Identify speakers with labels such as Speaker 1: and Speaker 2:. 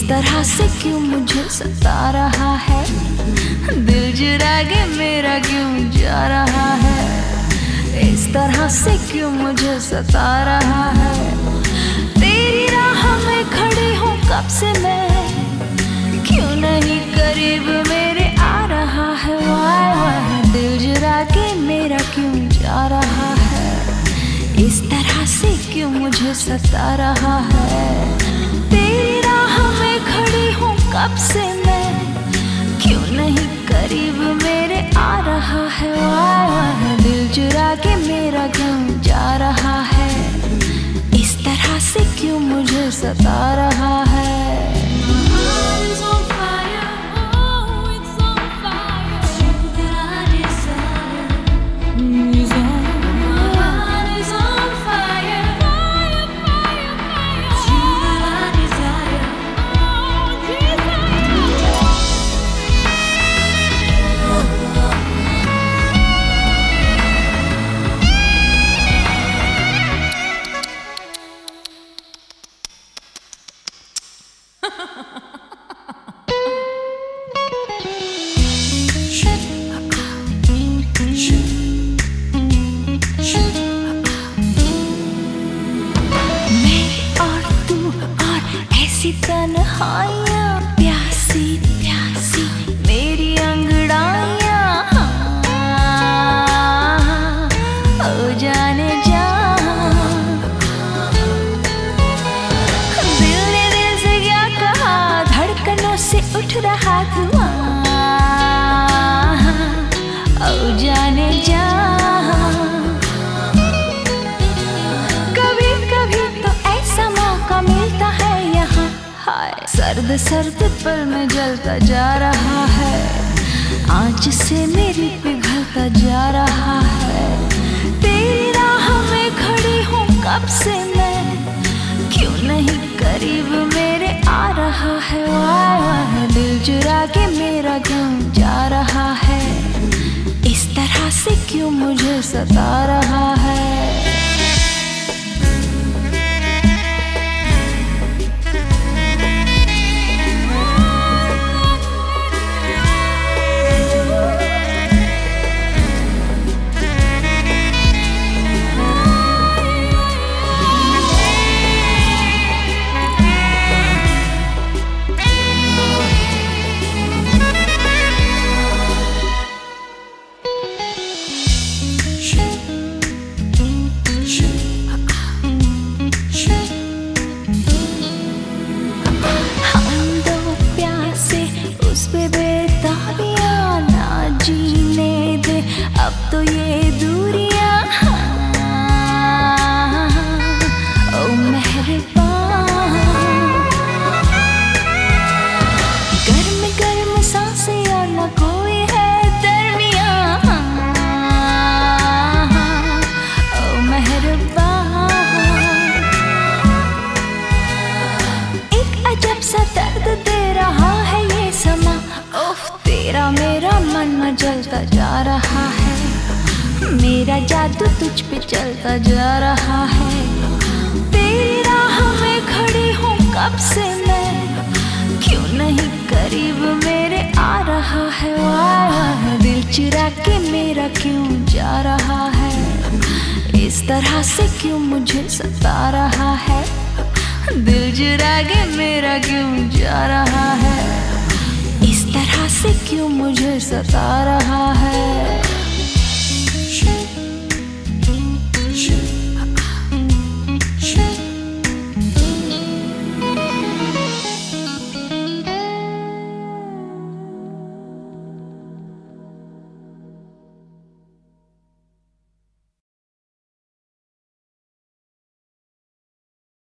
Speaker 1: तरह से क्यों मुझे सता रहा है, दिल चुरा के मेरा क्यों जा रहा है। इस तरह से क्यों मुझे सता रहा है। तेरी राह में खड़ी हूँ कब से मैं, क्यों नहीं करीब मेरे आ रहा है। वाह वाह, दिल चुरा के मेरा क्यों जा रहा है। इस तरह से क्यों मुझे सता रहा है। तेरी राह में खड़ी हूँ कब से मैं, क्यों नहीं करीब मेरे आ रहा है। वाह वाह, दिल चुरा के मेरा क्यों जा रहा है। इस तरह से क्यों मुझे सता रहा है। तन्हाइयाँ प्यासी प्यासी मेरी अंगड़ाइयाँ, ओ जाने जा। दिल ने दिल से क्या कहा, धड़कनों से उठ रहा धुआं, ओ जाने जा। कभी कभी तो ऐसा मौका मिलता है यहाँ, सर्द सर्द पल में जलता जा रहा है, आँच से मेरी पिघलता जा रहा है। तेरी राह में खड़ी हूँ कब से मैं, क्यों नहीं करीब मेरे आ रहा है। वाह वाह, दिल चुरा के मेरा क्यों जा रहा है। इस तरह से क्यों मुझे सता रहा है। अब तो ये दूरियां, ओ मेहरबान। गर्म गर्म सांसें और न कोई है दरमियां, ओ मेहरबान। एक अजब सा दर्द दे रहा है ये समा, उफ तेरा मेरा मन मचलता जा रहा है। मेरा जादू तुझ पे चलता जा रहा है। तेरी राह में खड़ी हूँ कब से मैं, क्यों नहीं करीब मेरे आ रहा है। वाह, दिल चुरा के मेरा क्यों जा रहा है। इस तरह से क्यों मुझे सता रहा है। दिल चुरा के मेरा क्यों जा रहा है। इस तरह से क्यों मुझे सता रहा है।